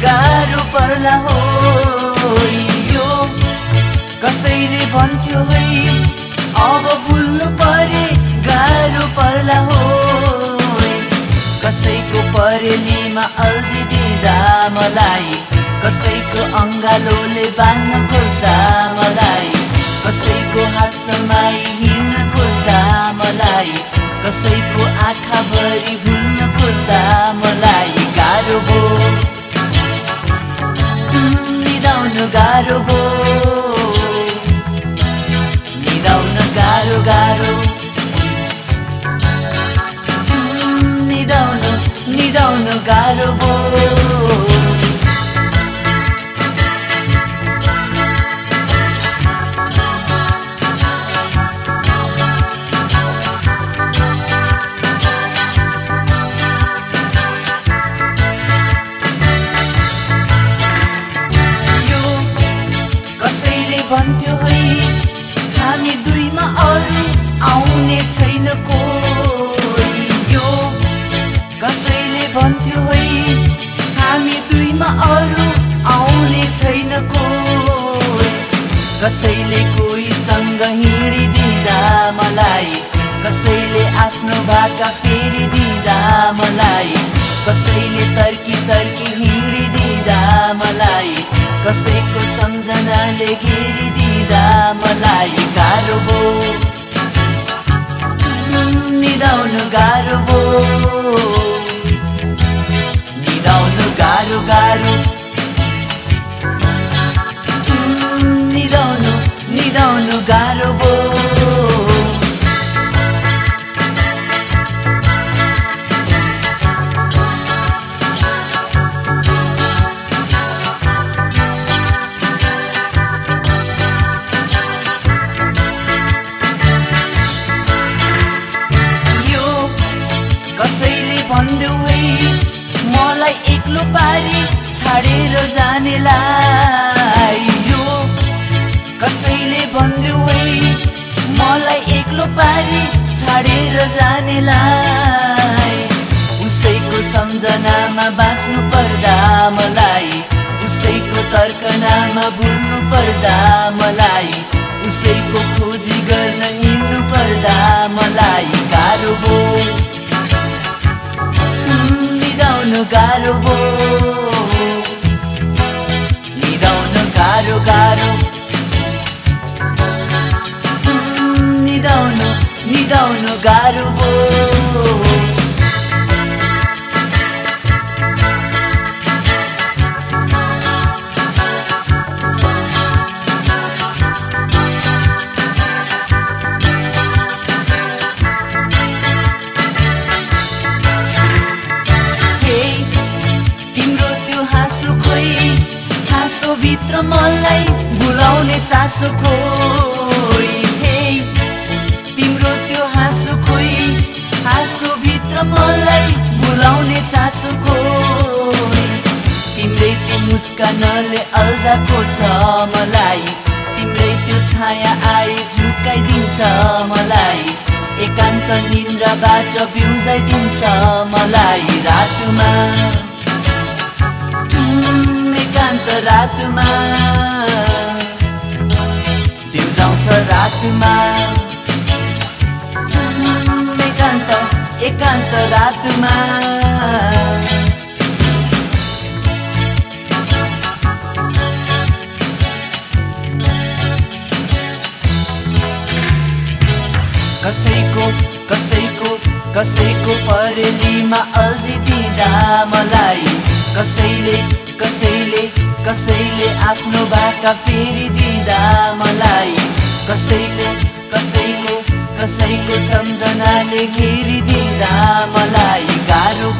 गाह्रो पर्ला हो यो। कसैले भन्थ्यो है अब भुल्नु परे गाह्रो पर्ला हो। कसैको परेलीमा अल्झिदिँदा मलाई, कसैको अङ्गालोले बाँध्न खोज्दा मलाई, कसैको हात समाई हिँड्न खोज्दा मलाई, कसैको आँखाभरि भुल्न खोज्दा मलाई गाह्रो भो, निदाउन गाह्रो भो, निदाउन गाह्रो गाह्रो, निदाउन गाह्रो भो। भन्थ्यो है हामी दुईमा अरू आउने छैन कोही यो। कसैले भन्थ्यो है हामी दुईमा अरू आउने छैन कोही। कसैले कोहीसँग हिँडिदिँदा मलाई, कसैले आफ्नो भाका फेरिदिँदा मलाई, कसैले तर्की तर्की हिँडिदिँदा मलाई, कसैको सम्झनाले घेरिदिँदा मलाई गाह्रो भो, निदाउन गाह्रो भो, निदाउन गाह्रो गाह्रो, निदाउन गाह्रो भो। कसैले भन्देऊ है मलाई एक्लो पारी छाडेर जानेलाई यो। कसैले भन्देऊ है मलाई एक्लो पारी छाडेर जानेलाई, उसैको सम्झनामा बाँच्नु पर्दा मलाई, उसैको तर्कनामा भुल्नु पर्दा मलाई, उसैको खोजी गर्न हिँड्नु पर्दा मलाई गाह्रो भो, निदाउन गाह्रो भो, निदाउन गाह्रो गाह्रो, निदाउन गाह्रो भो। भित्र मलाई भुलाउने चासो खोइ हे, तिम्रो त्यो हाँसो खोइ, हाँसो भित्र मलाई भुलाउने चासो खोइ। तिम्रै त्यो मुस्कानले अल्झाएको छ मलाई, तिम्रै त्यो छाया आइ झुकाइदिन्छ मलाई, एकान्त निन्द्राबाट बिउजाइदिन्छ मलाई रातमा, एकान्त रातमा बिउजाउँछ रातमा, एकान्त रातमा। कसैको परेलीमा अल्झिदिँदा मलाई, कसैले आफ्नो भाका फेरिदिँदा मलाई, कसैको सम्झनाले घेरिदिँदा मलाई गाह्रो